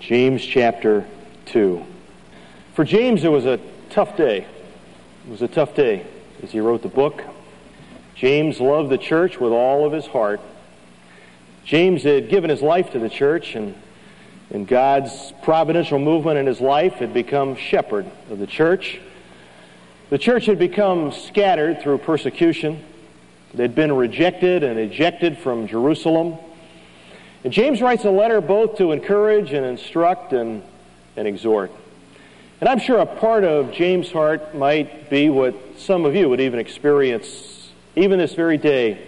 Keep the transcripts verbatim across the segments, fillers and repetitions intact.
James chapter two. For James, it was a tough day. It was a tough day as he wrote the book. James loved the church with all of his heart. James had given his life to the church, and in God's providential movement in his life had become shepherd of the church. The church had become scattered through persecution. They'd been rejected and ejected from Jerusalem. And James writes a letter both to encourage and instruct and, and exhort. And I'm sure a part of James' heart might be what some of you would even experience even this very day.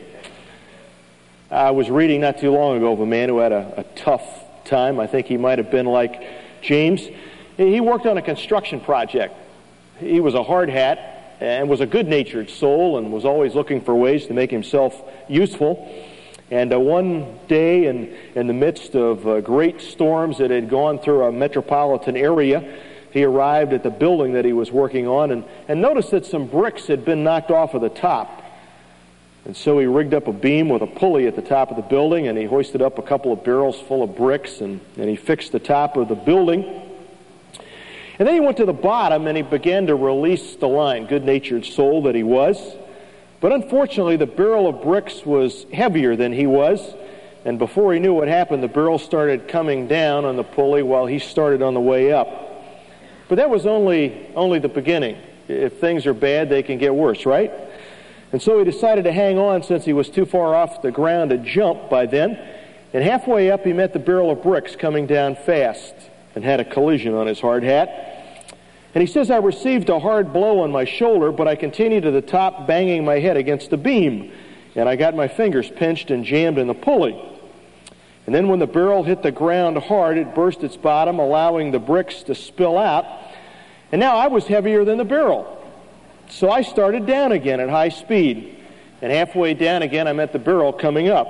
I was reading not too long ago of a man who had a, a tough time. I think he might have been like James. He worked on a construction project. He was a hard hat and was a good-natured soul and was always looking for ways to make himself useful. And uh, one day in, in the midst of uh, great storms that had gone through a metropolitan area, he arrived at the building that he was working on and, and noticed that some bricks had been knocked off of the top. And so he rigged up a beam with a pulley at the top of the building, and he hoisted up a couple of barrels full of bricks, and, and he fixed the top of the building. And then he went to the bottom and he began to release the line, good-natured soul that he was. But unfortunately, the barrel of bricks was heavier than he was, and before he knew what happened, the barrel started coming down on the pulley while he started on the way up. But that was only, only the beginning. If things are bad, they can get worse, right? And so he decided to hang on since he was too far off the ground to jump by then. And halfway up, he met the barrel of bricks coming down fast and had a collision on his hard hat. And he says, I received a hard blow on my shoulder, but I continued to the top, banging my head against the beam. And I got my fingers pinched and jammed in the pulley. And then when the barrel hit the ground hard, it burst its bottom, allowing the bricks to spill out. And now I was heavier than the barrel. So I started down again at high speed. And halfway down again, I met the barrel coming up.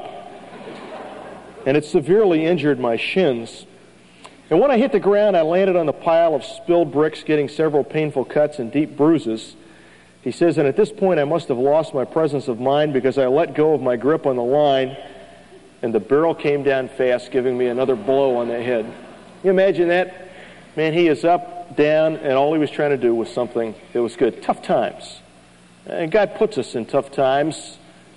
And it severely injured my shins. And when I hit the ground, I landed on the pile of spilled bricks, getting several painful cuts and deep bruises. He says, and at this point, I must have lost my presence of mind because I let go of my grip on the line, and the barrel came down fast, giving me another blow on the head. Can you imagine that? Man, he is up, down, and all he was trying to do was something that was good. Tough times. And God puts us in tough times.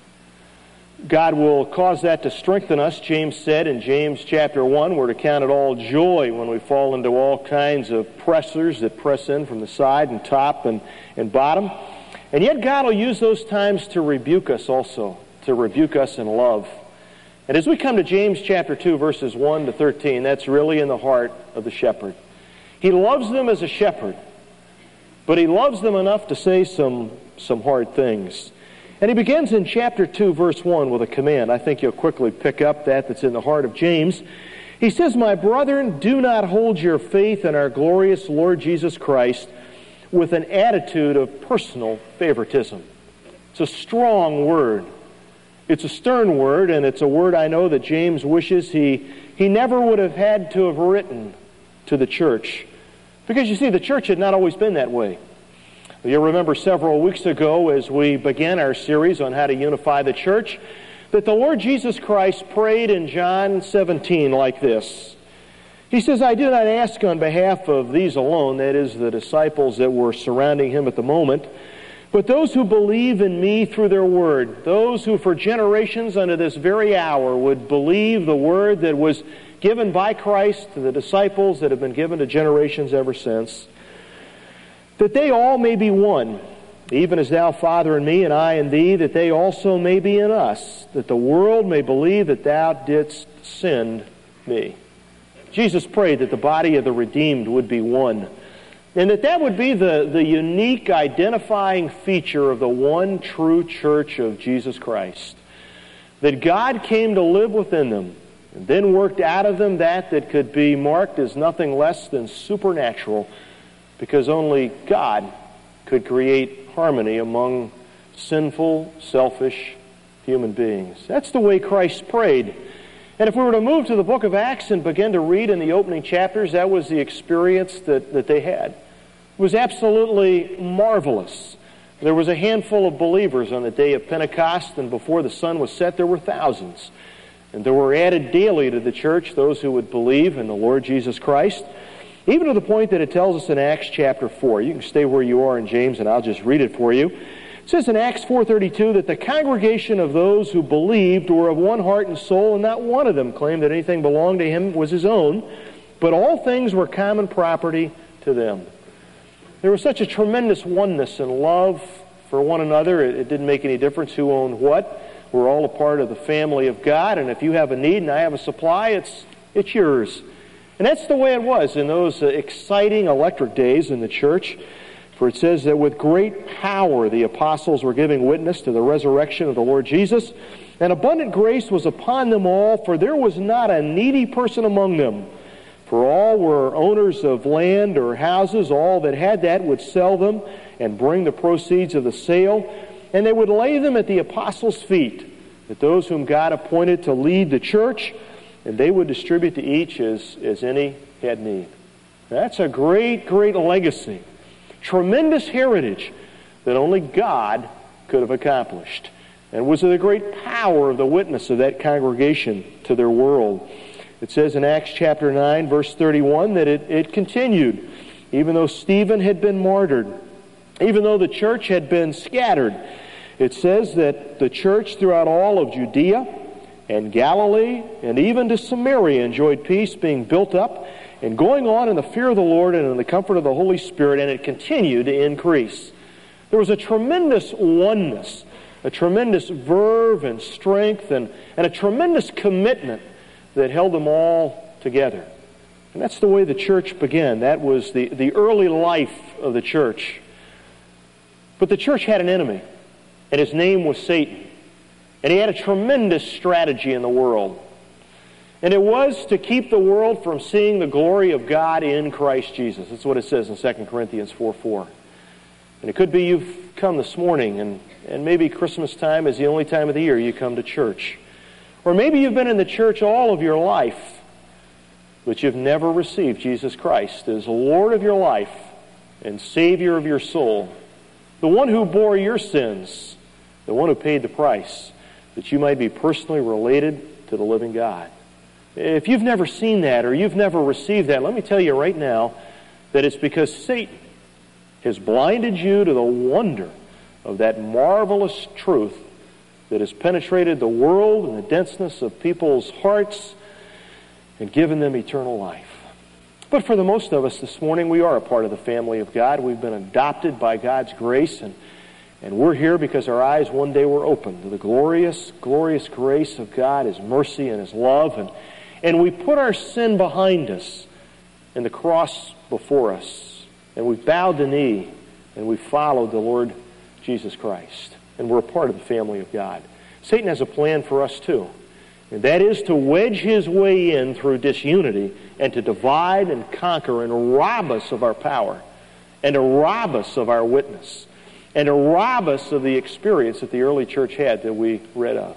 God will cause that to strengthen us. James said in James chapter one, we're to count it all joy when we fall into all kinds of pressers that press in from the side and top and, and bottom. And yet God will use those times to rebuke us also, to rebuke us in love. And as we come to James chapter two, verses one to thirteen, that's really in the heart of the shepherd. He loves them as a shepherd, but he loves them enough to say some, some hard things. And he begins in chapter two, verse one with a command. I think you'll quickly pick up that that's in the heart of James. He says, my brethren, do not hold your faith in our glorious Lord Jesus Christ with an attitude of personal favoritism. It's a strong word. It's a stern word, and it's a word I know that James wishes he, he never would have had to have written to the church. Because you see, the church had not always been that way. You'll remember several weeks ago as we began our series on how to unify the church, that the Lord Jesus Christ prayed in John seventeen like this. He says, I do not ask on behalf of these alone, that is, the disciples that were surrounding him at the moment, but those who believe in me through their word, those who for generations unto this very hour would believe the word that was given by Christ to the disciples that have been given to generations ever since, that they all may be one, even as thou, Father, in me, and I in thee, that they also may be in us, that the world may believe that thou didst send me. Jesus prayed that the body of the redeemed would be one, and that that would be the, the unique identifying feature of the one true church of Jesus Christ. That God came to live within them, and then worked out of them that that could be marked as nothing less than supernatural, because only God could create harmony among sinful, selfish human beings. That's the way Christ prayed. And if we were to move to the book of Acts and begin to read in the opening chapters, that was the experience that, that they had. It was absolutely marvelous. There was a handful of believers on the day of Pentecost, and before the sun was set, there were thousands. And there were added daily to the church those who would believe in the Lord Jesus Christ, even to the point that it tells us in Acts chapter four. You can stay where you are in James, and I'll just read it for you. It says in Acts four thirty-two that the congregation of those who believed were of one heart and soul, and not one of them claimed that anything belonged to him was his own, but all things were common property to them. There was such a tremendous oneness and love for one another. It, it didn't make any difference who owned what. We're all a part of the family of God, and if you have a need and I have a supply, it's it's yours. And that's the way it was in those uh, exciting electric days in the church. For it says that with great power the apostles were giving witness to the resurrection of the Lord Jesus, and abundant grace was upon them all, for there was not a needy person among them. For all were owners of land or houses. All that had that would sell them and bring the proceeds of the sale, and they would lay them at the apostles' feet, that those whom God appointed to lead the church, and they would distribute to each as, as any had need. That's a great, great legacy. Tremendous heritage that only God could have accomplished. And was the great power of the witness of that congregation to their world. It says in Acts chapter nine, verse thirty-one, that it, it continued. Even though Stephen had been martyred, even though the church had been scattered, it says that the church throughout all of Judea and Galilee and even to Samaria enjoyed peace, being built up and going on in the fear of the Lord and in the comfort of the Holy Spirit, and it continued to increase. There was a tremendous oneness, a tremendous verve and strength, and, and a tremendous commitment that held them all together. And that's the way the church began. That was the, the early life of the church. But the church had an enemy, and his name was Satan. And he had a tremendous strategy in the world. And it was to keep the world from seeing the glory of God in Christ Jesus. That's what it says in Second Corinthians four four. And it could be you've come this morning, and, and maybe Christmas time is the only time of the year you come to church. Or maybe you've been in the church all of your life, but you've never received Jesus Christ as Lord of your life and Savior of your soul, the one who bore your sins, the one who paid the price, that you might be personally related to the living God. If you've never seen that or you've never received that, let me tell you right now that it's because Satan has blinded you to the wonder of that marvelous truth that has penetrated the world and the denseness of people's hearts and given them eternal life. But for the most of us this morning, we are a part of the family of God. We've been adopted by God's grace, and, and we're here because our eyes one day were opened to the glorious, glorious grace of God, His mercy and His love, and And we put our sin behind us and the cross before us. And we bowed the knee and we followed the Lord Jesus Christ. And we're a part of the family of God. Satan has a plan for us too. And that is to wedge his way in through disunity and to divide and conquer and rob us of our power and to rob us of our witness and to rob us of the experience that the early church had that we read of.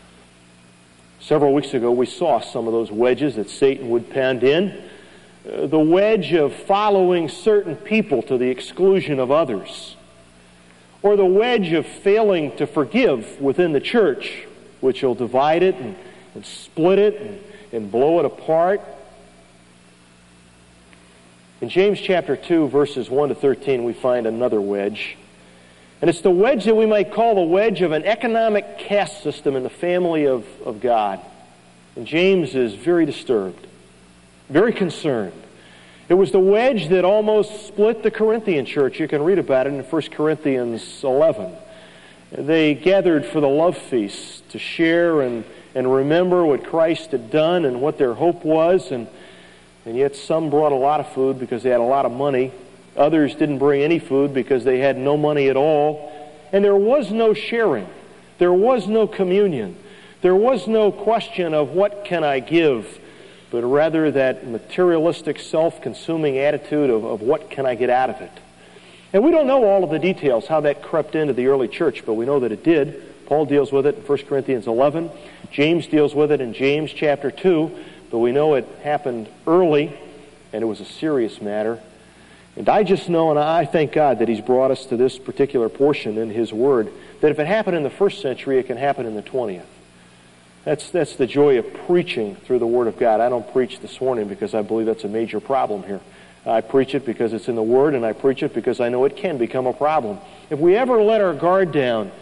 Several weeks ago, we saw some of those wedges that Satan would pound in. Uh, the wedge of following certain people to the exclusion of others. Or the wedge of failing to forgive within the church, which will divide it and, and split it and, and blow it apart. In James chapter two, verses one to thirteen, we find another wedge. And it's the wedge that we might call the wedge of an economic caste system in the family of, of God. And James is very disturbed, very concerned. It was the wedge that almost split the Corinthian church. You can read about it in First Corinthians eleven. They gathered for the love feast to share and, and remember what Christ had done and what their hope was. And, and yet some brought a lot of food because they had a lot of money. Others didn't bring any food because they had no money at all. And there was no sharing. There was no communion. There was no question of what can I give, but rather that materialistic, self-consuming attitude of, of what can I get out of it. And we don't know all of the details, how that crept into the early church, but we know that it did. Paul deals with it in First Corinthians eleven. James deals with it in James chapter two, but we know it happened early, and it was a serious matter. And I just know, and I thank God that He's brought us to this particular portion in His Word, that if it happened in the first century, it can happen in the twentieth. That's, that's the joy of preaching through the Word of God. I don't preach this morning because I believe that's a major problem here. I preach it because it's in the Word, and I preach it because I know it can become a problem. If we ever let our guard down,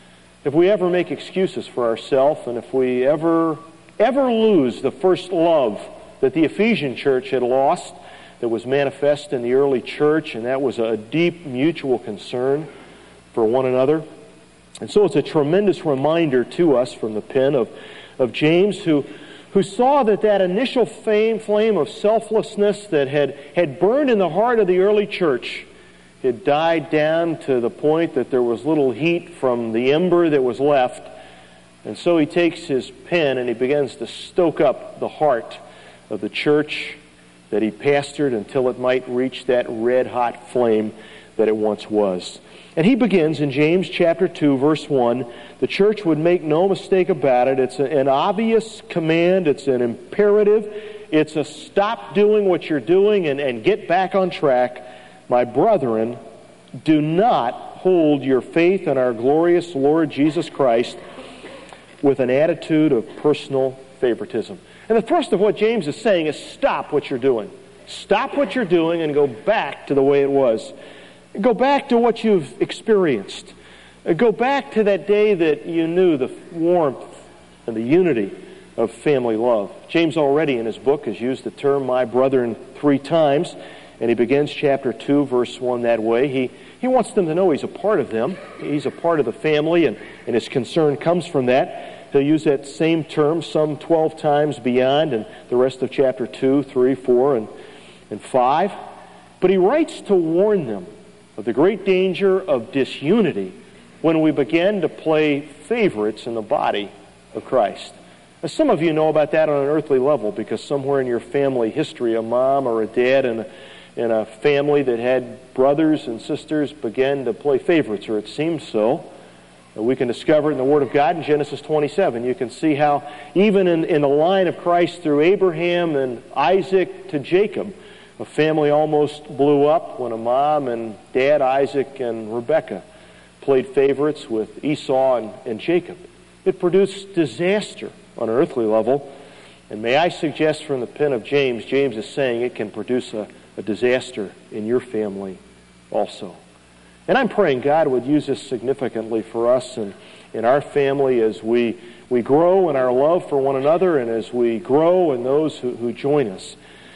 if we ever make excuses for ourselves, and if we ever, ever lose the first love that the Ephesian church had lost, that was manifest in the early church, and that was a deep mutual concern for one another. And so it's a tremendous reminder to us from the pen of, of James, who, who saw that that initial fame, flame of selflessness that had, had burned in the heart of the early church had died down to the point that there was little heat from the ember that was left. And so he takes his pen and he begins to stoke up the heart of the church that he pastored until it might reach that red-hot flame that it once was. And he begins in James chapter two, verse one. The church would make no mistake about it. It's an obvious command. It's an imperative. It's a stop doing what you're doing and, and get back on track. My brethren, do not hold your faith in our glorious Lord Jesus Christ with an attitude of personal favoritism. And the thrust of what James is saying is stop what you're doing. Stop what you're doing and go back to the way it was. Go back to what you've experienced. Go back to that day that you knew the warmth and the unity of family love. James already in his book has used the term my brethren three times, and he begins chapter two, verse one that way. He, he wants them to know he's a part of them. He's a part of the family, and, and his concern comes from that. He'll use that same term some twelve times beyond, and the rest of chapter two, three, four, and, and five. But he writes to warn them of the great danger of disunity when we begin to play favorites in the body of Christ. Now, some of you know about that on an earthly level because somewhere in your family history, a mom or a dad in a, in a family that had brothers and sisters began to play favorites, or it seems so. We can discover it in the Word of God in Genesis twenty-seven. You can see how even in, in the line of Christ through Abraham and Isaac to Jacob, a family almost blew up when a mom and dad, Isaac and Rebekah, played favorites with Esau and, and Jacob. It produced disaster on an earthly level. And may I suggest from the pen of James, James is saying it can produce a, a disaster in your family also. And I'm praying God would use this significantly for us and in our family as we, we grow in our love for one another and as we grow in those who, who join us.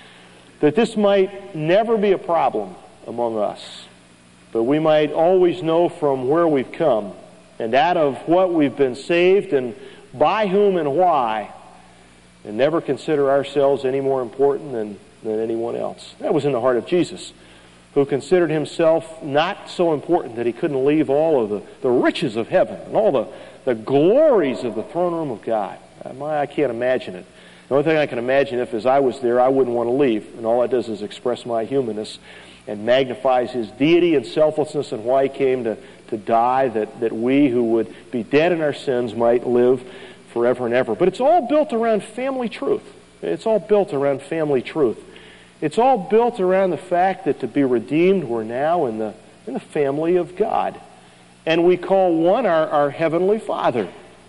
That this might never be a problem among us, but we might always know from where we've come and out of what we've been saved and by whom and why, and never consider ourselves any more important than, than anyone else. That was in the heart of Jesus, who considered himself not so important that he couldn't leave all of the, the riches of heaven and all the, the glories of the throne room of God. I, I can't imagine it. The only thing I can imagine if as I was there, I wouldn't want to leave. And all that does is express my humanness and magnifies his deity and selflessness and why he came to, to die, that, that we who would be dead in our sins might live forever and ever. But it's all built around family truth. It's all built around family truth. It's all built around the fact that to be redeemed, we're now in the, in the family of God. And we call one our, our Heavenly Father,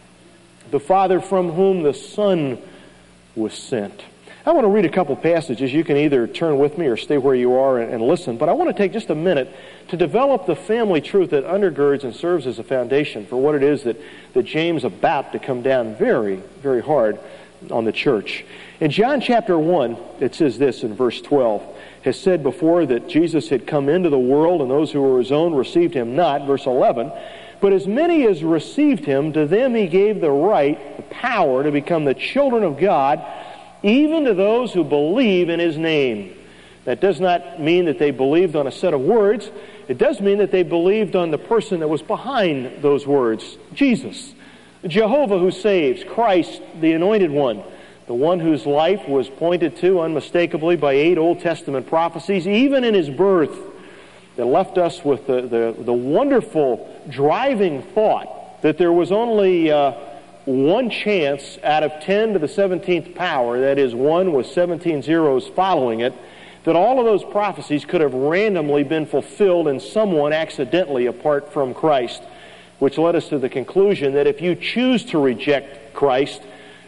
the Father from whom the Son was sent. I want to read a couple passages. You can either turn with me or stay where you are and, and listen, but I want to take just a minute to develop the family truth that undergirds and serves as a foundation for what it is that, that James is about to come down very, very hard on the church. In John chapter one, it says this in verse twelve, has said before that Jesus had come into the world and those who were his own received him not. Verse eleven, but as many as received him, to them he gave the right, the power to become the children of God, even to those who believe in his name. That does not mean that they believed on a set of words. It does mean that they believed on the person that was behind those words, Jesus. Jehovah who saves, Christ, the Anointed One, the one whose life was pointed to unmistakably by eight Old Testament prophecies, even in his birth, that left us with the, the, the wonderful driving thought that there was only uh, one chance out of ten to the seventeenth power, that is, one with seventeen zeros following it, that all of those prophecies could have randomly been fulfilled in someone accidentally apart from Christ, which led us to the conclusion that if you choose to reject Christ,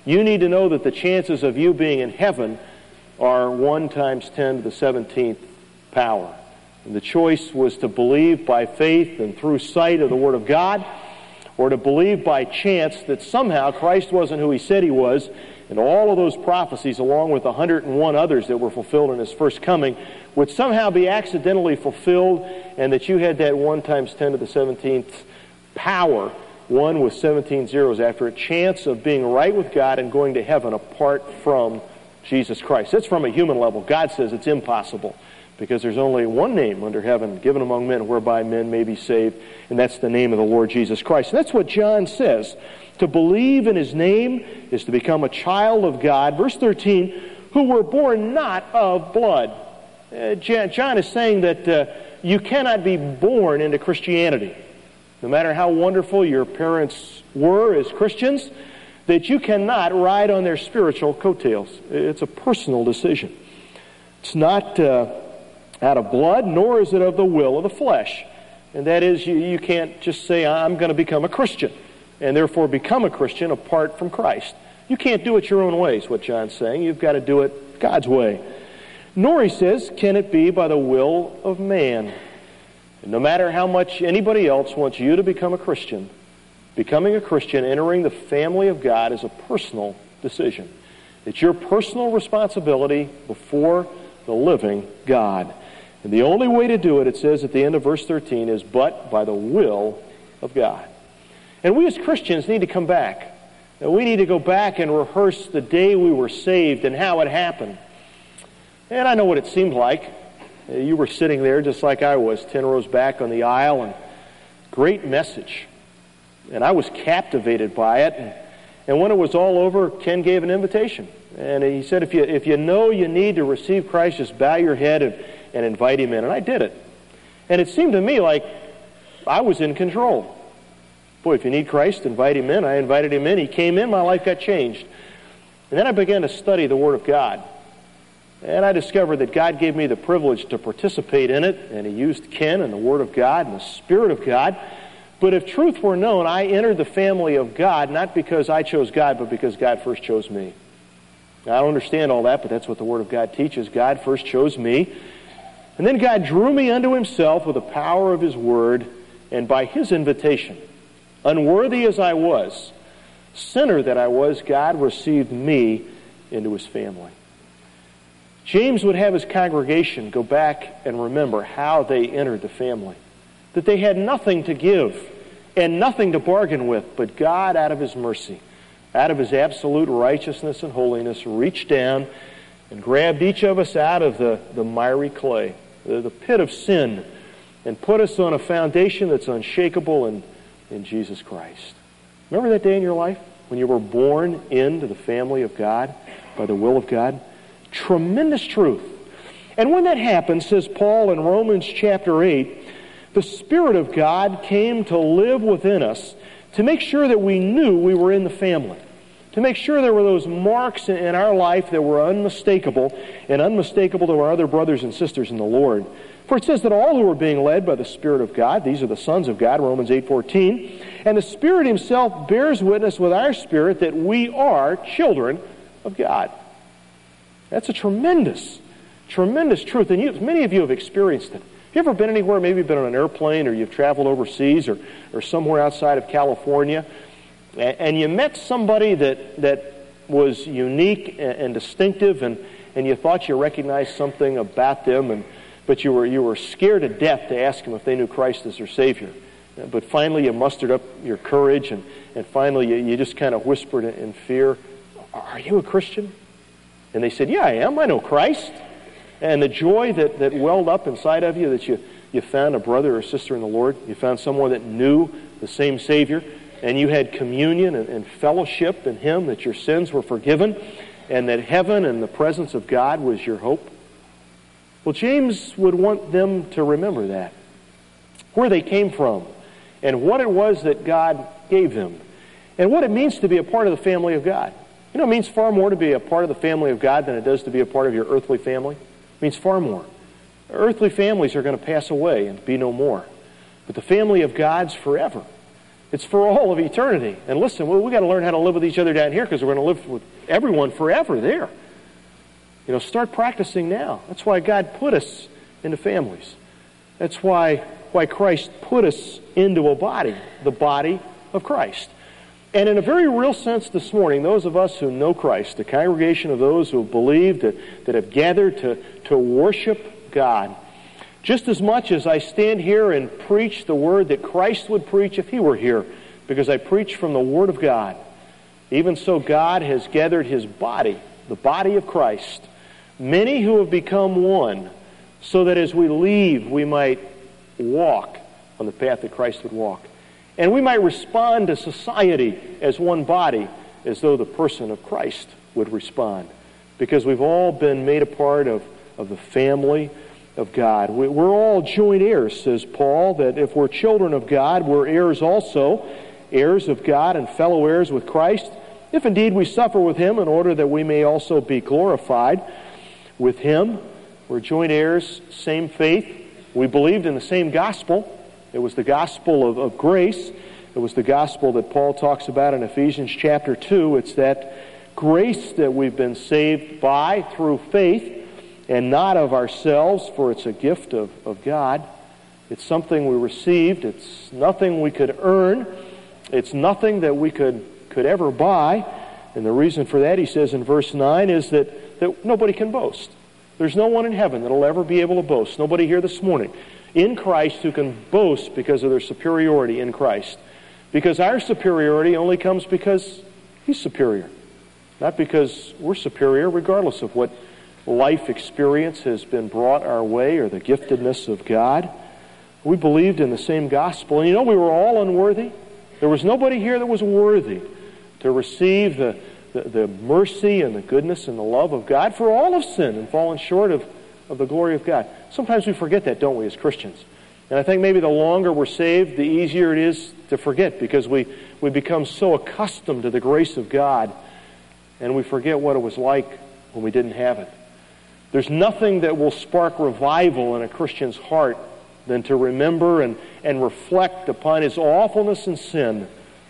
You need to know that the chances of you being in heaven are one times ten to the seventeenth power. And the choice was to believe by faith and through sight of the Word of God, or to believe by chance that somehow Christ wasn't who He said He was, and all of those prophecies, along with the one hundred and one others that were fulfilled in His first coming, would somehow be accidentally fulfilled, and that you had that one times ten to the seventeenth power, one with seventeen zeros after, a chance of being right with God and going to heaven apart from Jesus Christ. That's from a human level. God says it's impossible, because there's only one name under heaven given among men whereby men may be saved, and that's the name of the Lord Jesus Christ. And that's what John says. To believe in His name is to become a child of God. Verse thirteen, who were born not of blood. Uh, John is saying that uh, you cannot be born into Christianity. No matter how wonderful your parents were as Christians, that you cannot ride on their spiritual coattails. It's a personal decision. It's not uh, out of blood, nor is it of the will of the flesh. And that is, you, you can't just say, I'm going to become a Christian, and therefore become a Christian apart from Christ. You can't do it your own way, is what John's saying. You've got to do it God's way. Nor, he says, can it be by the will of man. And no matter how much anybody else wants you to become a Christian, becoming a Christian, entering the family of God, is a personal decision. It's your personal responsibility before the living God. And the only way to do it, it says at the end of verse thirteen, is but by the will of God. And we as Christians need to come back. And we need to go back and rehearse the day we were saved and how it happened. And I know what it seemed like. You were sitting there just like I was, ten rows back on the aisle, and great message. And I was captivated by it. And, and when it was all over, Ken gave an invitation. And he said, if you if you know you need to receive Christ, just bow your head and, and invite Him in. And I did it. And it seemed to me like I was in control. Boy, if you need Christ, invite Him in. I invited Him in. He came in. My life got changed. And then I began to study the Word of God. And I discovered that God gave me the privilege to participate in it, and He used Ken and the Word of God and the Spirit of God. But if truth were known, I entered the family of God not because I chose God, but because God first chose me. Now, I don't understand all that, but that's what the Word of God teaches. God first chose me. And then God drew me unto Himself with the power of His Word, and by His invitation, unworthy as I was, sinner that I was, God received me into His family. James would have his congregation go back and remember how they entered the family. That they had nothing to give and nothing to bargain with, but God, out of His mercy, out of His absolute righteousness and holiness, reached down and grabbed each of us out of the, the miry clay, the, the pit of sin, and put us on a foundation that's unshakable in, in Jesus Christ. Remember that day in your life when you were born into the family of God by the will of God? Tremendous truth. And when that happened, says Paul in Romans chapter eight, the Spirit of God came to live within us to make sure that we knew we were in the family. To make sure there were those marks in our life that were unmistakable and unmistakable to our other brothers and sisters in the Lord. For it says that all who are being led by the Spirit of God, these are the sons of God, Romans eight fourteen, and the Spirit Himself bears witness with our spirit that we are children of God. That's a tremendous, tremendous truth. And you, many of you have experienced it. Have you ever been anywhere, maybe you've been on an airplane or you've traveled overseas or, or somewhere outside of California, and, and you met somebody that, that was unique and, and distinctive, and, and you thought you recognized something about them, and but you were, you were scared to death to ask them if they knew Christ as their Savior. But finally you mustered up your courage, and, and finally you, you just kind of whispered in fear, "Are you a Christian?" And they said, "Yeah, I am. I know Christ." And the joy that, that welled up inside of you that you, you found a brother or sister in the Lord, you found someone that knew the same Savior, and you had communion and, and fellowship in Him, that your sins were forgiven, and that heaven and the presence of God was your hope. Well, James would want them to remember that, where they came from, and what it was that God gave them, and what it means to be a part of the family of God. You know, it means far more to be a part of the family of God than it does to be a part of your earthly family. It means far more. Earthly families are going to pass away and be no more. But the family of God's forever. It's for all of eternity. And listen, well, we've got to learn how to live with each other down here because we're going to live with everyone forever there. You know, start practicing now. That's why God put us into families. That's why, why Christ put us into a body, the body of Christ. And in a very real sense this morning, those of us who know Christ, the congregation of those who have believed, that, that have gathered to, to worship God, just as much as I stand here and preach the word that Christ would preach if he were here, because I preach from the Word of God, even so God has gathered his body, the body of Christ, many who have become one, so that as we leave, we might walk on the path that Christ would walk. And we might respond to society as one body, as though the person of Christ would respond. Because we've all been made a part of, of the family of God. We, we're all joint heirs, says Paul, that if we're children of God, we're heirs also, heirs of God and fellow heirs with Christ, if indeed we suffer with him in order that we may also be glorified with him. We're joint heirs, same faith. We believed in the same gospel. It was the gospel of, of grace. It was the gospel that Paul talks about in Ephesians chapter two. It's that grace that we've been saved by through faith, and not of ourselves, for it's a gift of, of God. It's something we received. It's nothing we could earn. It's nothing that we could, could ever buy. And the reason for that, he says in verse nine, is that, that nobody can boast. There's no one in heaven that will ever be able to boast. Nobody here this morning in Christ who can boast because of their superiority in Christ. Because our superiority only comes because he's superior. Not because we're superior, regardless of what life experience has been brought our way or the giftedness of God. We believed in the same gospel. And you know, we were all unworthy. There was nobody here that was worthy to receive the, the, the mercy and the goodness and the love of God, for all have sinned and fallen short of, of the glory of God. Sometimes we forget that, don't we, as Christians? And I think maybe the longer we're saved, the easier it is to forget, because we, we become so accustomed to the grace of God, and we forget what it was like when we didn't have it. There's nothing that will spark revival in a Christian's heart than to remember and, and reflect upon his awfulness and sin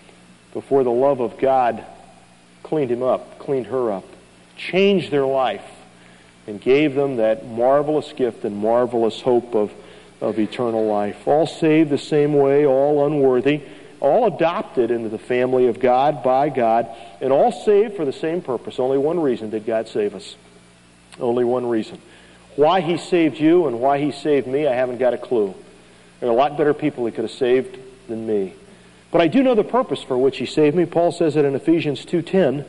before the love of God cleaned him up, cleaned her up, changed their life, and gave them that marvelous gift and marvelous hope of, of eternal life. All saved the same way, all unworthy, all adopted into the family of God by God, and all saved for the same purpose. Only one reason did God save us. Only one reason. Why he saved you and why he saved me, I haven't got a clue. There are a lot better people he could have saved than me. But I do know the purpose for which he saved me. Paul says it in Ephesians two ten,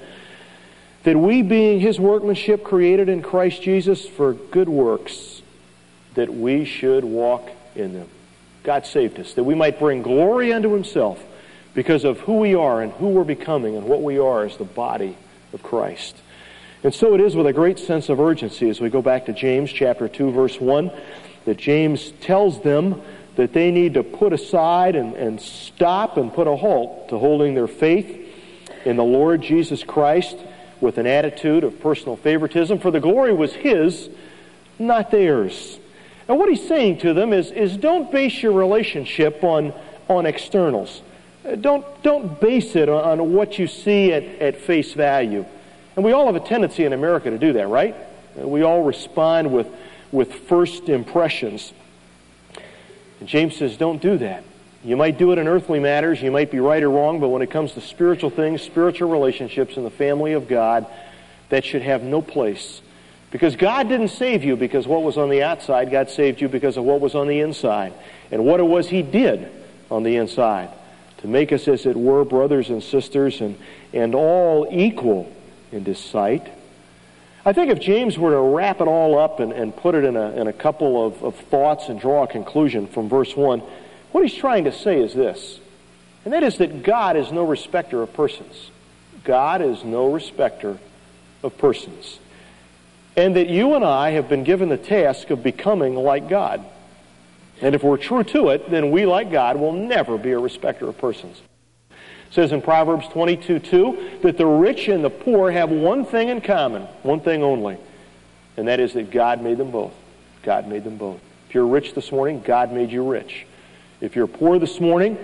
that we being his workmanship created in Christ Jesus for good works, that we should walk in them. God saved us, that we might bring glory unto himself because of who we are and who we're becoming and what we are as the body of Christ. And so it is with a great sense of urgency as we go back to James chapter two, verse one, that James tells them that they need to put aside and, and stop and put a halt to holding their faith in the Lord Jesus Christ with an attitude of personal favoritism, for the glory was his, not theirs. And what he's saying to them is, is don't base your relationship on, on externals. Don't, don't base it on, on what you see at, at face value. And we all have a tendency in America to do that, right? We all respond with, with first impressions. And James says, don't do that. You might do it in earthly matters, you might be right or wrong, but when it comes to spiritual things, spiritual relationships in the family of God, that should have no place. Because God didn't save you because what was on the outside. God saved you because of what was on the inside. And what it was he did on the inside. To make us, as it were, brothers and sisters and, and all equal in his sight. I think if James were to wrap it all up and, and put it in a, in a couple of, of thoughts and draw a conclusion from verse one, what he's trying to say is this, and that is that God is no respecter of persons. God is no respecter of persons. And that you and I have been given the task of becoming like God. And if we're true to it, then we, like God, will never be a respecter of persons. It says in Proverbs twenty-two two that the rich and the poor have one thing in common, one thing only, and that is that God made them both. God made them both. If you're rich this morning, God made you rich. If you're poor this morning,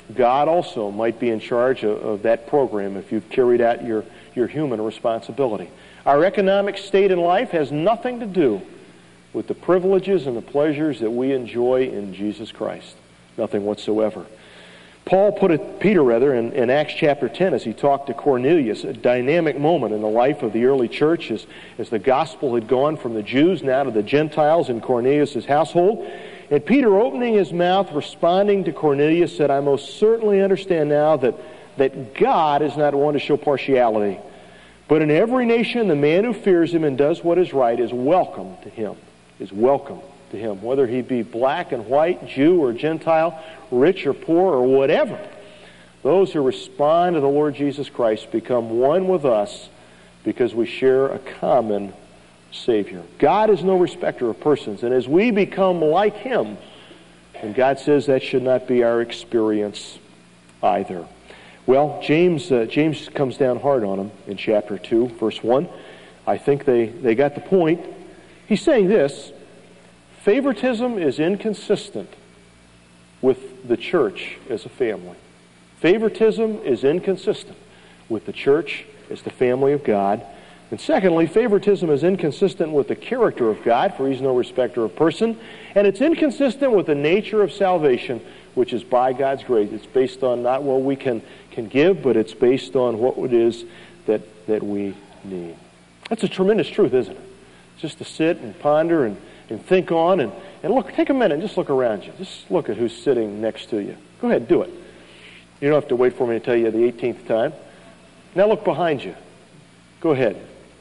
God also might be in charge of, of that program if you've carried out your, your human responsibility. Our economic state in life has nothing to do with the privileges and the pleasures that we enjoy in Jesus Christ. Nothing whatsoever. Paul put it, Peter rather, in, in Acts chapter ten as he talked to Cornelius, a dynamic moment in the life of the early church as, as the gospel had gone from the Jews now to the Gentiles in Cornelius' household. And Peter, opening his mouth, responding to Cornelius, said, I most certainly understand now that, that God is not one to show partiality. But in every nation, the man who fears him and does what is right is welcome to him, is welcome to him, whether he be black and white, Jew or Gentile, rich or poor or whatever. Those who respond to the Lord Jesus Christ become one with us because we share a common Savior. God is no respecter of persons, and as we become like him, and God says that should not be our experience either. Well, James uh, James comes down hard on him in chapter two, verse one. I think they, they got the point. He's saying this: favoritism is inconsistent with the church as a family. Favoritism is inconsistent with the church as the family of God. And secondly, favoritism is inconsistent with the character of God, for he's no respecter of person. And it's inconsistent with the nature of salvation, which is by God's grace. It's based on not what we can, can give, but it's based on what it is that, that we need. That's a tremendous truth, isn't it? Just to sit and ponder and, and think on and, and look, take a minute and just look around you. Just look at who's sitting next to you. Go ahead, do it. You don't have to wait for me to tell you the eighteenth time. Now look behind you. Go ahead.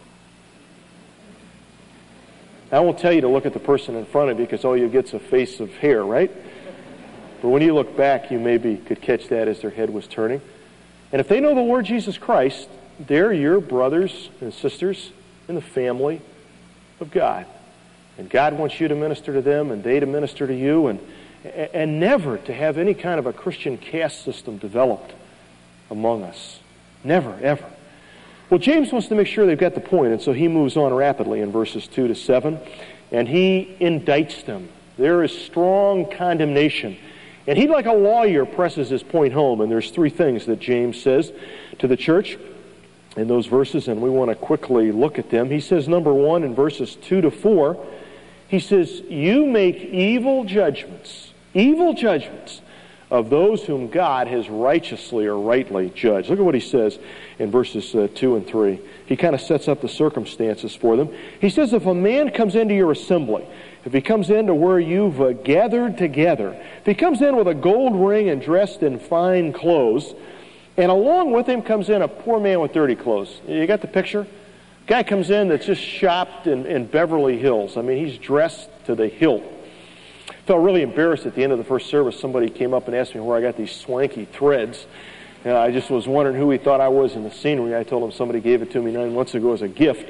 I won't tell you to look at the person in front of you because all you get's a face of hair, right? But when you look back, you maybe could catch that as their head was turning. And if they know the Lord Jesus Christ, they're your brothers and sisters in the family of God. And God wants you to minister to them and they to minister to you, and, and never to have any kind of a Christian caste system developed among us. Never, ever. Well, James wants to make sure they've got the point, and so he moves on rapidly in verses two to seven, and he indicts them. There is strong condemnation. And he, like a lawyer, presses his point home, and there's three things that James says to the church in those verses, and we want to quickly look at them. He says, number one, in verses two to four, he says, you make evil judgments, evil judgments of those whom God has righteously or rightly judged. Look at what he says in verses uh, two and three. He kind of sets up the circumstances for them. He says, if a man comes into your assembly, if he comes into where you've uh, gathered together, if he comes in with a gold ring and dressed in fine clothes, and along with him comes in a poor man with dirty clothes. You got the picture? Guy comes in that's just shopped in, in Beverly Hills. I mean, he's dressed to the hilt. Felt really embarrassed at the end of the first service. Somebody came up and asked me where I got these swanky threads. And I just was wondering who he thought I was in the scenery. I told him somebody gave it to me nine months ago as a gift.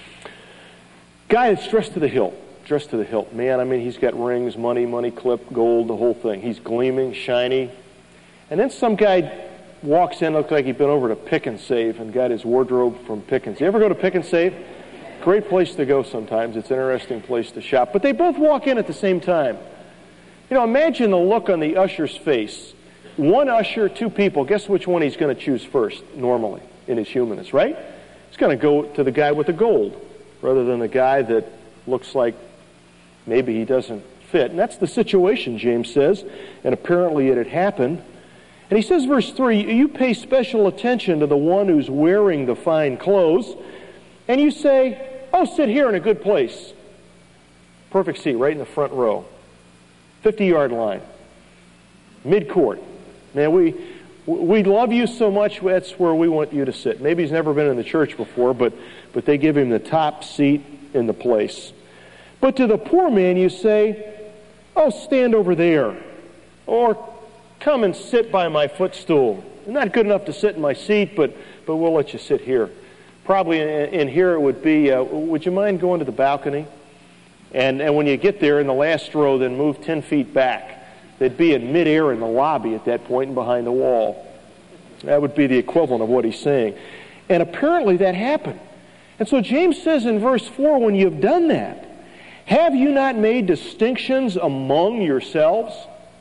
Guy that's dressed to the hilt. Dressed to the hilt. Man, I mean, he's got rings, money, money clip, gold, the whole thing. He's gleaming, shiny. And then some guy walks in, looked like he'd been over to Pick and Save and got his wardrobe from Pick and Save. You ever go to Pick and Save? Great place to go sometimes. It's an interesting place to shop. But they both walk in at the same time. You know, imagine the look on the usher's face. One usher, two people. Guess which one he's going to choose first, normally, in his humanness, right? He's going to go to the guy with the gold rather than the guy that looks like maybe he doesn't fit. And that's the situation, James says, and apparently it had happened. And he says, verse three, you pay special attention to the one who's wearing the fine clothes, and you say, oh, sit here in a good place. Perfect seat, right in the front row. fifty-yard line. Mid-court. Man, we we love you so much, that's where we want you to sit. Maybe he's never been in the church before, but, but they give him the top seat in the place. But to the poor man you say, oh, stand over there. Or come and sit by my footstool. Not good enough to sit in my seat, but, but we'll let you sit here. Probably in, in here it would be, uh, would you mind going to the balcony? And, and when you get there in the last row, then move ten feet back. They'd be in midair in the lobby at that point and behind the wall. That would be the equivalent of what he's saying. And apparently that happened. And so James says in verse four, when you've done that, have you not made distinctions among yourselves?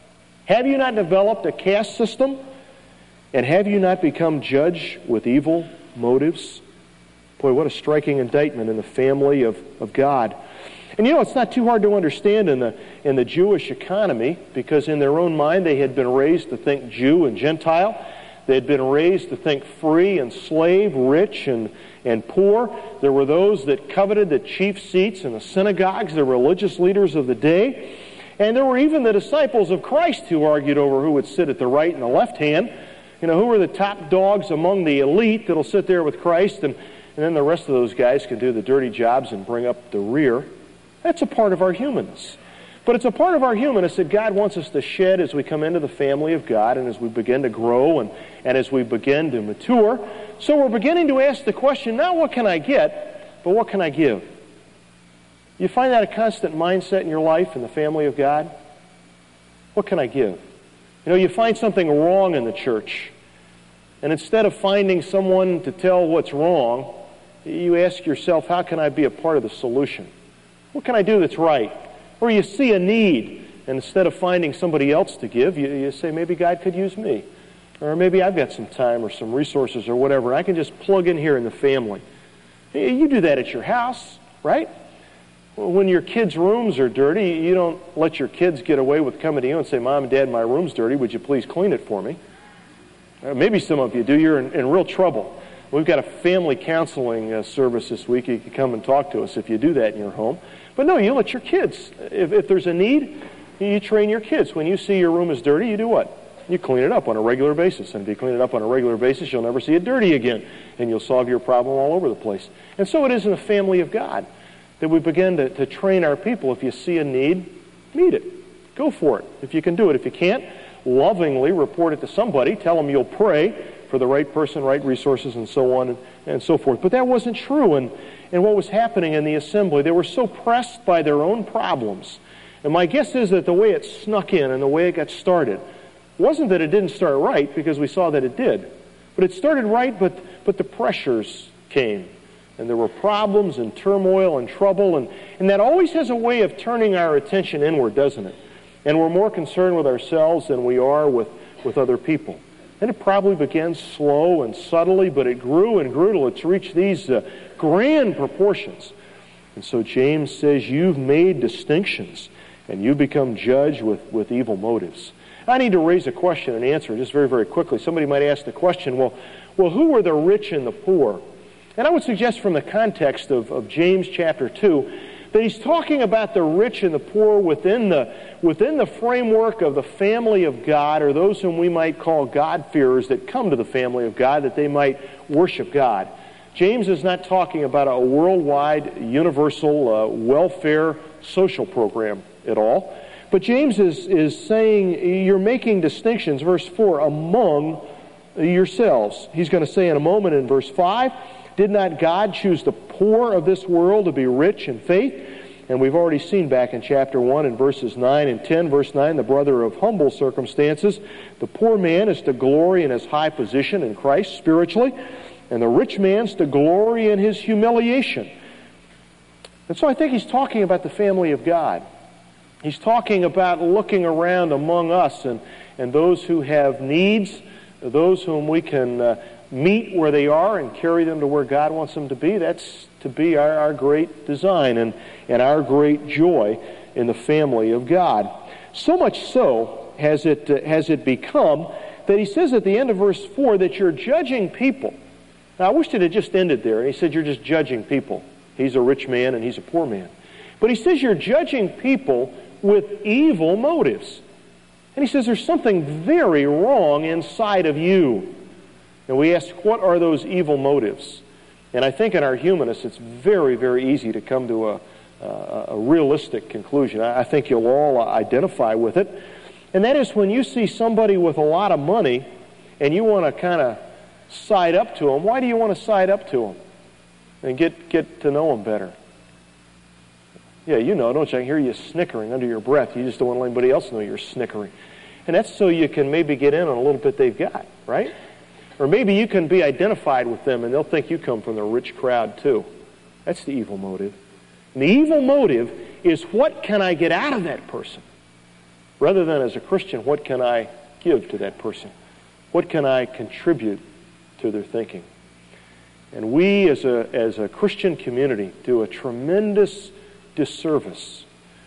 Have you not developed a caste system? And have you not become judged with evil motives? Boy, what a striking indictment in the family of, of God. And you know, it's not too hard to understand in the, in the Jewish economy, because in their own mind they had been raised to think Jew and Gentile. They had been raised to think free and slave, rich and, and poor. There were those that coveted the chief seats in the synagogues, the religious leaders of the day. And there were even the disciples of Christ who argued over who would sit at the right and the left hand. You know, who are the top dogs among the elite that'll sit there with Christ, and, and then the rest of those guys can do the dirty jobs and bring up the rear. That's a part of our humanness. But it's a part of our humanness that God wants us to shed as we come into the family of God and as we begin to grow and, and as we begin to mature. So we're beginning to ask the question, not what can I get, but what can I give? You find that a constant mindset in your life in the family of God? What can I give? You know, you find something wrong in the church, and instead of finding someone to tell what's wrong, you ask yourself, how can I be a part of the solution? What can I do that's right? Or you see a need, and instead of finding somebody else to give, you, you say, maybe God could use me. Or maybe I've got some time or some resources or whatever, and I can just plug in here in the family. You do that at your house, right? When your kids' rooms are dirty, you don't let your kids get away with coming to you and say, Mom and Dad, my room's dirty. Would you please clean it for me? Uh, maybe some of you do. You're in, in real trouble. We've got a family counseling uh, service this week. You can come and talk to us if you do that in your home. But no, you let your kids. If, if there's a need, you train your kids. When you see your room is dirty, you do what? You clean it up on a regular basis. And if you clean it up on a regular basis, you'll never see it dirty again. And you'll solve your problem all over the place. And so it is in the family of God, that we begin to, to train our people. If you see a need, meet it. Go for it. If you can do it. If you can't, lovingly report it to somebody. Tell them you'll pray for the right person, right resources, and so on and, and so forth. But that wasn't true. And, and what was happening in the assembly, they were so pressed by their own problems. And my guess is that the way it snuck in and the way it got started wasn't that it didn't start right, because we saw that it did. But it started right, but, but the pressures came. And there were problems and turmoil and trouble. And, and that always has a way of turning our attention inward, doesn't it? And we're more concerned with ourselves than we are with, with other people. And it probably began slow and subtly, but it grew and grew till it's reached these uh, grand proportions. And so James says, you've made distinctions, and you become judged with, with evil motives. I need to raise a question and answer just very, very quickly. Somebody might ask the question, well, well, who are the rich and the poor? And I would suggest from the context of, of James chapter two that he's talking about the rich and the poor within the, within the framework of the family of God, or those whom we might call God-fearers that come to the family of God, that they might worship God. James is not talking about a worldwide, universal, uh, welfare social program at all. But James is, is saying you're making distinctions, verse four, among yourselves. He's going to say in a moment in verse five, did not God choose the poor of this world to be rich in faith? And we've already seen back in chapter one in verses nine and ten. Verse nine, the brother of humble circumstances. The poor man is to glory in his high position in Christ spiritually, and the rich man's to glory in his humiliation. And so I think he's talking about the family of God. He's talking about looking around among us and, and those who have needs, those whom we can uh, meet where they are and carry them to where God wants them to be. That's to be our, our great design and, and our great joy in the family of God. So much so has it, uh, has it become that he says at the end of verse four that you're judging people. Now, I wished it had just ended there. And he said you're just judging people. He's a rich man and he's a poor man. But he says you're judging people with evil motives. And he says there's something very wrong inside of you. And we ask, what are those evil motives? And I think in our humanness, it's very, very easy to come to a, a, a realistic conclusion. I, I think you'll all identify with it. And that is when you see somebody with a lot of money and you want to kind of side up to them. Why do you want to side up to them? And get, get to know them better. Yeah, you know, don't you? I hear you snickering under your breath. You just don't want to let anybody else know you're snickering. And that's so you can maybe get in on a little bit they've got, right? Or maybe you can be identified with them and they'll think you come from the rich crowd too. That's the evil motive. And the evil motive is, what can I get out of that person? Rather than as a Christian, what can I give to that person? What can I contribute to their thinking? And we as a, as a Christian community do a tremendous disservice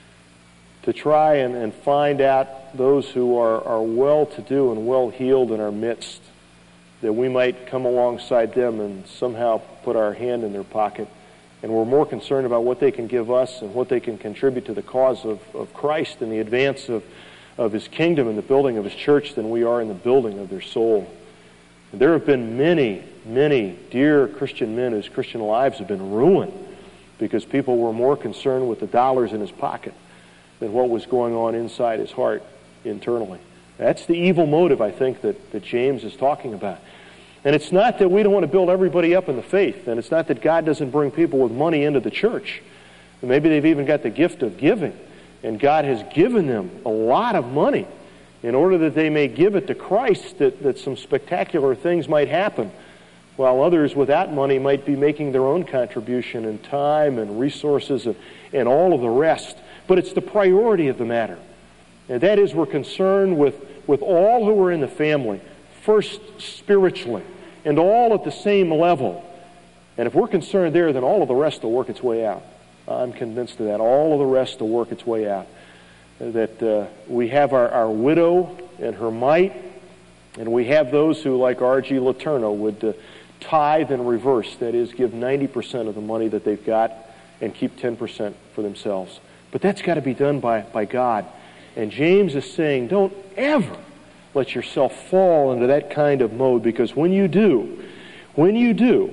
to try and, and find out those who are, are well-to-do and well-heeled in our midst, that we might come alongside them and somehow put our hand in their pocket. And we're more concerned about what they can give us and what they can contribute to the cause of, of Christ and the advance of, of His kingdom and the building of His church than we are in the building of their soul. And there have been many, many dear Christian men whose Christian lives have been ruined because people were more concerned with the dollars in his pocket than what was going on inside his heart internally. That's the evil motive, I think, that, that James is talking about. And it's not that we don't want to build everybody up in the faith, and it's not that God doesn't bring people with money into the church. Maybe they've even got the gift of giving, and God has given them a lot of money in order that they may give it to Christ, that, that some spectacular things might happen, while others without money might be making their own contribution in time and resources and, and all of the rest. But it's the priority of the matter. And that is, we're concerned with, with all who are in the family, first spiritually, and all at the same level. And if we're concerned there, then all of the rest will work its way out. I'm convinced of that. All of the rest will work its way out. That uh, we have our, our widow and her mite, and we have those who, like R G Letourneau, would uh, tithe in reverse. That is, give ninety percent of the money that they've got and keep ten percent for themselves. But that's got to be done by, by God. And James is saying, don't ever let yourself fall into that kind of mode, because when you do, when you do,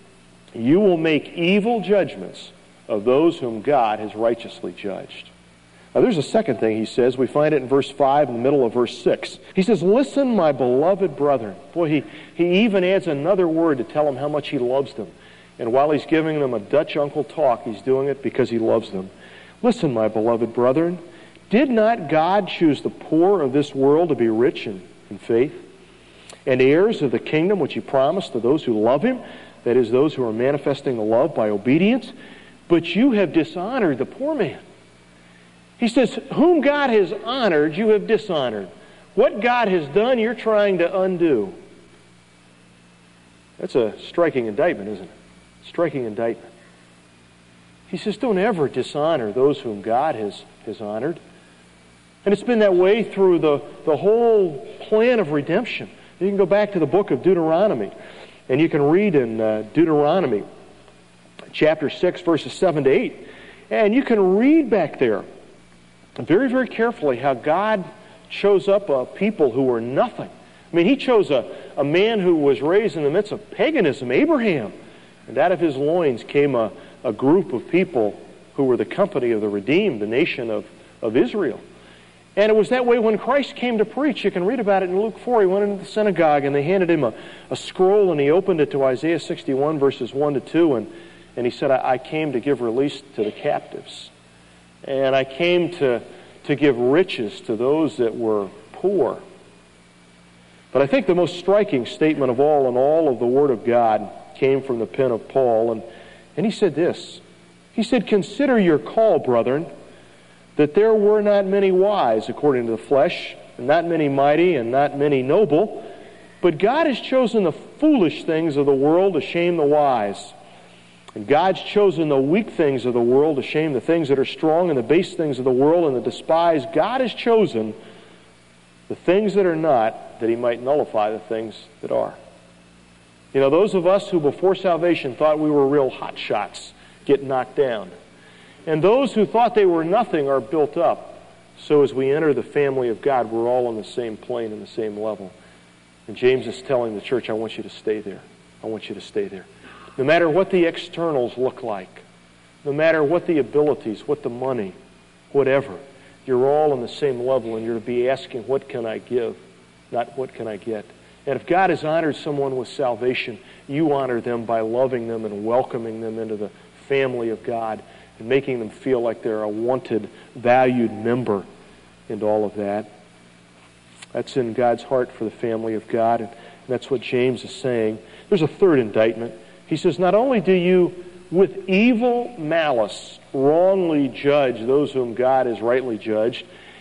you will make evil judgments of those whom God has righteously judged. Now there's a second thing he says. We find it in verse five, in the middle of verse six. He says, listen, my beloved brethren. Boy, he, he even adds another word to tell them how much he loves them. And while he's giving them a Dutch uncle talk, he's doing it because he loves them. Listen, my beloved brethren, did not God choose the poor of this world to be rich in, in faith, and heirs of the kingdom which He promised to those who love Him, that is, those who are manifesting the love by obedience? But you have dishonored the poor man. He says, whom God has honored, you have dishonored. What God has done, you're trying to undo. That's a striking indictment, isn't it? Striking indictment. He says, don't ever dishonor those whom God has, has honored. And it's been that way through the, the whole plan of redemption. You can go back to the book of Deuteronomy, and you can read in uh, Deuteronomy chapter six, verses seven to eight. And you can read back there very, very carefully how God chose up a people who were nothing. I mean, He chose a, a man who was raised in the midst of paganism, Abraham. And out of his loins came a, a group of people who were the company of the redeemed, the nation of, of Israel. And it was that way when Christ came to preach. You can read about it in Luke four. He went into the synagogue and they handed him a, a scroll, and he opened it to Isaiah sixty-one, verses one to two, and, and he said, I, I came to give release to the captives. And I came to, to give riches to those that were poor. But I think the most striking statement of all in all of the Word of God came from the pen of Paul. And, and he said this. He said, consider your call, brethren, that there were not many wise according to the flesh, and not many mighty, and not many noble. But God has chosen the foolish things of the world to shame the wise. And God's chosen the weak things of the world to shame the things that are strong, and the base things of the world and the despised. God has chosen the things that are not, that He might nullify the things that are. You know, those of us who before salvation thought we were real hot shots get knocked down. And those who thought they were nothing are built up. So as we enter the family of God, we're all on the same plane and the same level. And James is telling the church, I want you to stay there. I want you to stay there. No matter what the externals look like, no matter what the abilities, what the money, whatever, you're all on the same level, and you're to be asking, what can I give, not what can I get. And if God has honored someone with salvation, you honor them by loving them and welcoming them into the family of God and making them feel like they're a wanted, valued member into all of that. That's in God's heart for the family of God, and that's what James is saying. There's a third indictment. He says, not only do you with evil malice wrongly judge those whom God has rightly judged,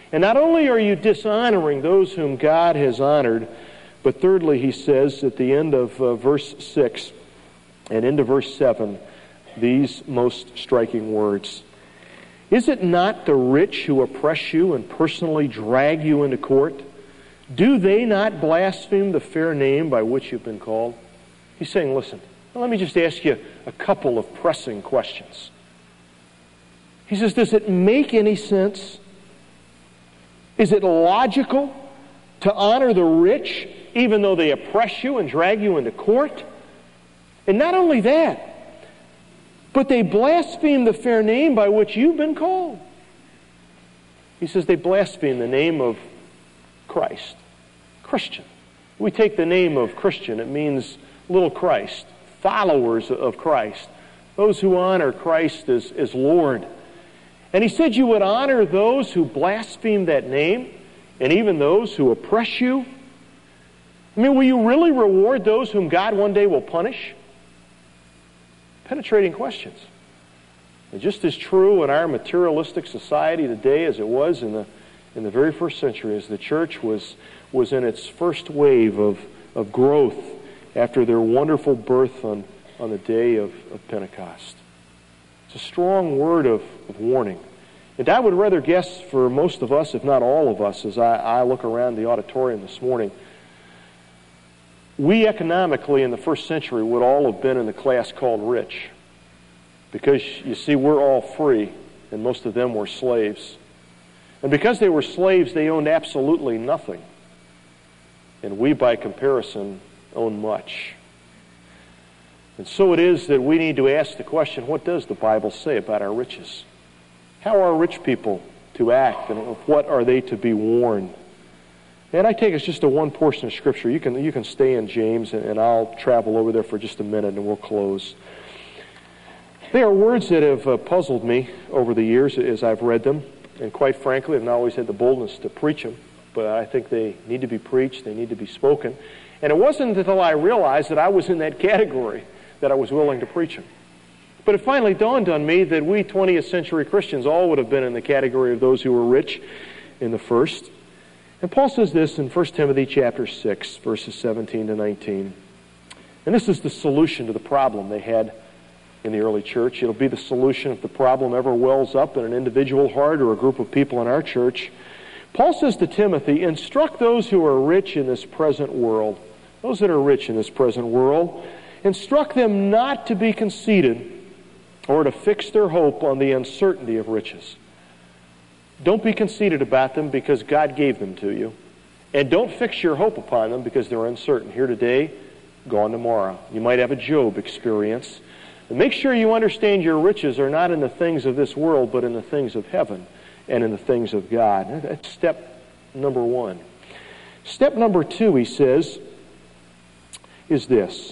And not only are you dishonoring those whom God has honored, but thirdly, he says at the end of uh, verse six and into verse seven, these most striking words. Is it not the rich who oppress you and personally drag you into court? Do they not blaspheme the fair name by which you've been called? He's saying, listen, let me just ask you a couple of pressing questions. He says, does it make any sense? Is it logical to honor the rich even though they oppress you and drag you into court? And not only that, but they blaspheme the fair name by which you've been called. He says they blaspheme the name of Christ, Christian. We take the name of Christian, it means little Christ, followers of Christ, those who honor Christ as, as Lord. And he said you would honor those who blaspheme that name, and even those who oppress you. I mean, will you really reward those whom God one day will punish? Penetrating questions. And just as true in our materialistic society today as it was in the in the very first century, as the church was was in its first wave of, of growth after their wonderful birth on, on the day of, of Pentecost. It's a strong word of, of warning. And I would rather guess for most of us, if not all of us, as I, I look around the auditorium this morning, we economically in the first century would all have been in the class called rich. Because, you see, we're all free, and most of them were slaves. And because they were slaves, they owned absolutely nothing. And we, by comparison, own much. And so it is that we need to ask the question, what does the Bible say about our riches? How are rich people to act, and of what are they to be warned? And I take us just to one portion of Scripture. You can you can stay in James, and, and I'll travel over there for just a minute, and we'll close. They are words that have uh, puzzled me over the years as I've read them, and quite frankly, I've not always had the boldness to preach them, but I think they need to be preached, they need to be spoken. And it wasn't until I realized that I was in that category that I was willing to preach them. But it finally dawned on me that we twentieth century Christians all would have been in the category of those who were rich in the first. And Paul says this in First Timothy chapter six, verses seventeen to nineteen. And this is the solution to the problem they had in the early church. It'll be the solution if the problem ever wells up in an individual heart or a group of people in our church. Paul says to Timothy, instruct those who are rich in this present world, those that are rich in this present world, instruct them not to be conceited or to fix their hope on the uncertainty of riches. Don't be conceited about them because God gave them to you. And don't fix your hope upon them because they're uncertain. Here today, gone tomorrow. You might have a Job experience. And make sure you understand your riches are not in the things of this world, but in the things of heaven and in the things of God. That's step number one. Step number two, he says, is this.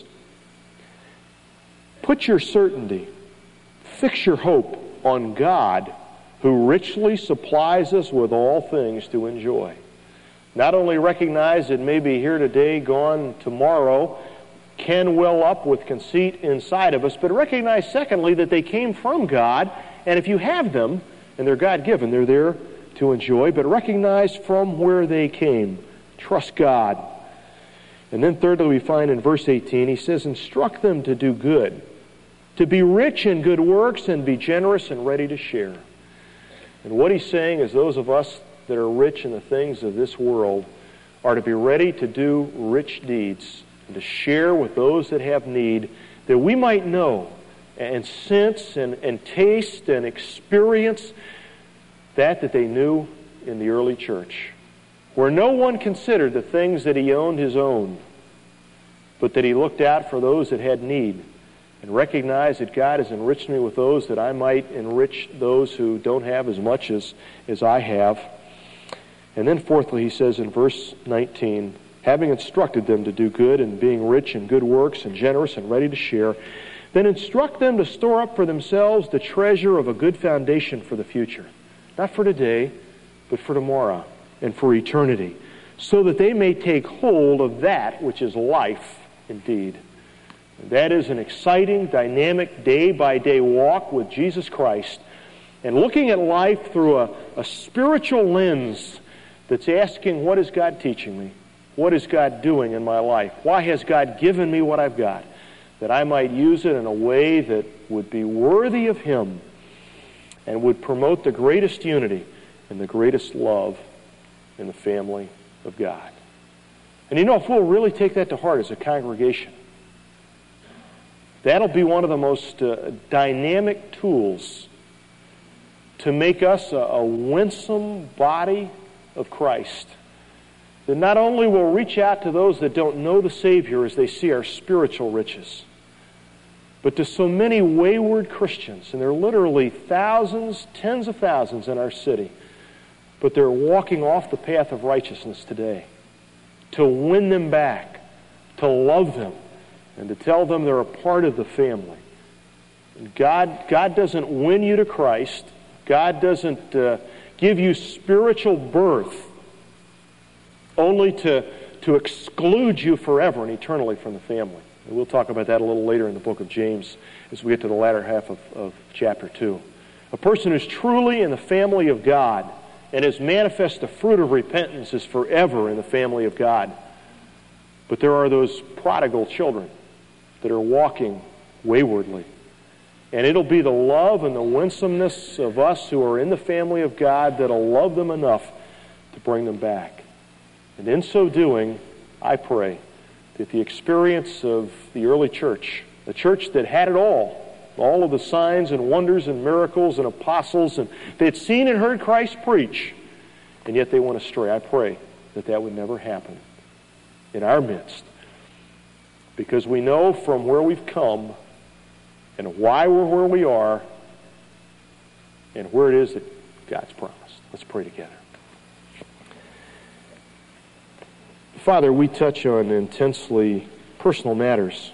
Put your certainty, fix your hope on God, who richly supplies us with all things to enjoy. Not only recognize it may be here today, gone tomorrow, can well up with conceit inside of us, but recognize, secondly, that they came from God, and if you have them, and they're God-given, they're there to enjoy, but recognize from where they came. Trust God. And then thirdly, we find in verse eighteen, he says, instruct them to do good, to be rich in good works, and be generous and ready to share. And what he's saying is those of us that are rich in the things of this world are to be ready to do rich deeds and to share with those that have need, that we might know and sense and, and taste and experience that that they knew in the early church, where no one considered the things that he owned his own, but that he looked out for those that had need, and recognize that God has enriched me with those that I might enrich those who don't have as much as, as I have. And then fourthly, he says in verse nineteen, having instructed them to do good and being rich in good works and generous and ready to share, then instruct them to store up for themselves the treasure of a good foundation for the future. Not for today, but for tomorrow and for eternity, so that they may take hold of that which is life indeed. That is an exciting, dynamic, day-by-day walk with Jesus Christ and looking at life through a, a spiritual lens that's asking, what is God teaching me? What is God doing in my life? Why has God given me what I've got? That I might use it in a way that would be worthy of Him and would promote the greatest unity and the greatest love in the family of God. And you know, if we'll really take that to heart as a congregation, that'll be one of the most uh, dynamic tools to make us a, a winsome body of Christ. That not only will reach out to those that don't know the Savior as they see our spiritual riches, but to so many wayward Christians, and there are literally thousands, tens of thousands in our city, but they're walking off the path of righteousness today. To win them back, to love them, and to tell them they're a part of the family. And God, God doesn't win you to Christ. God doesn't uh, give you spiritual birth only to, to exclude you forever and eternally from the family. And we'll talk about that a little later in the book of James as we get to the latter half of, of chapter two. A person who's truly in the family of God and has manifest the fruit of repentance is forever in the family of God. But there are those prodigal children that are walking waywardly. And it'll be the love and the winsomeness of us who are in the family of God that'll love them enough to bring them back. And in so doing, I pray that the experience of the early church, the church that had it all, all of the signs and wonders and miracles and apostles, and they had seen and heard Christ preach, and yet they went astray. I pray that that would never happen in our midst, because we know from where we've come and why we're where we are and where it is that God's promised. Let's pray together. Father, we touch on intensely personal matters.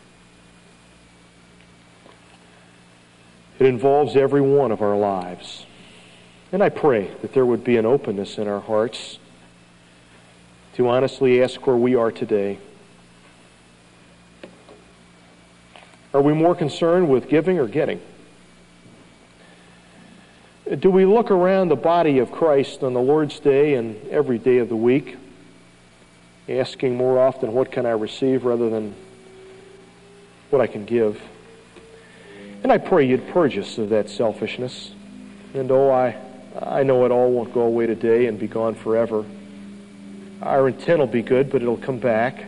It involves every one of our lives. And I pray that there would be an openness in our hearts to honestly ask where we are today. Are we more concerned with giving or getting? Do we look around the body of Christ on the Lord's Day and every day of the week, asking more often, what can I receive rather than what I can give? And I pray you'd purge us of that selfishness. And oh, I, I know it all won't go away today and be gone forever. Our intent will be good, but it'll come back.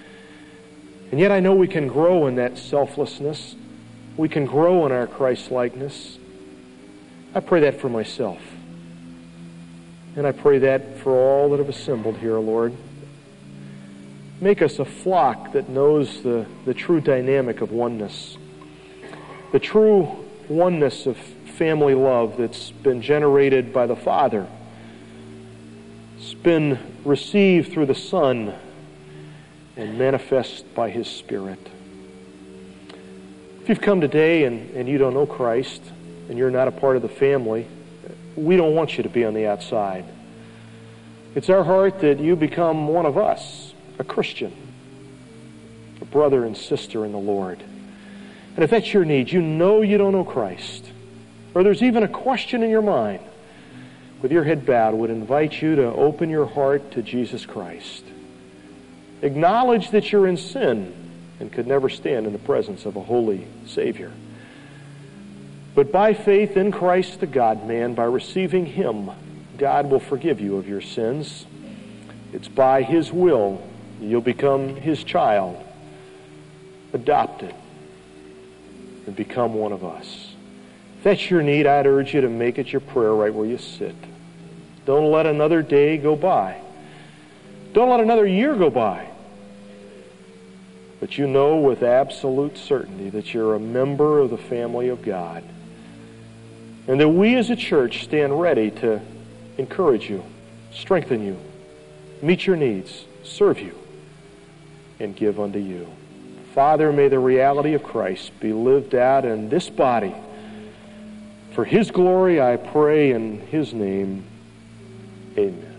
And yet I know we can grow in that selflessness. We can grow in our Christ-likeness. I pray that for myself. And I pray that for all that have assembled here, Lord. Make us a flock that knows the, the true dynamic of oneness. The true oneness of family love that's been generated by the Father. It's been received through the Son and manifest by His Spirit. If you've come today and, and you don't know Christ and you're not a part of the family, we don't want you to be on the outside. It's our heart that you become one of us, a Christian, a brother and sister in the Lord. And if that's your need, you know you don't know Christ, or there's even a question in your mind, with your head bowed, would invite you to open your heart to Jesus Christ. Acknowledge that you're in sin and could never stand in the presence of a holy Savior. But by faith in Christ the God-man, by receiving Him, God will forgive you of your sins. It's by His will you'll become His child, adopted, and become one of us. If that's your need, I'd urge you to make it your prayer right where you sit. Don't let another day go by. Don't let another year go by. But you know with absolute certainty that you're a member of the family of God. And that we as a church stand ready to encourage you, strengthen you, meet your needs, serve you, and give unto you. Father, may the reality of Christ be lived out in this body. For His glory, I pray in His name, amen.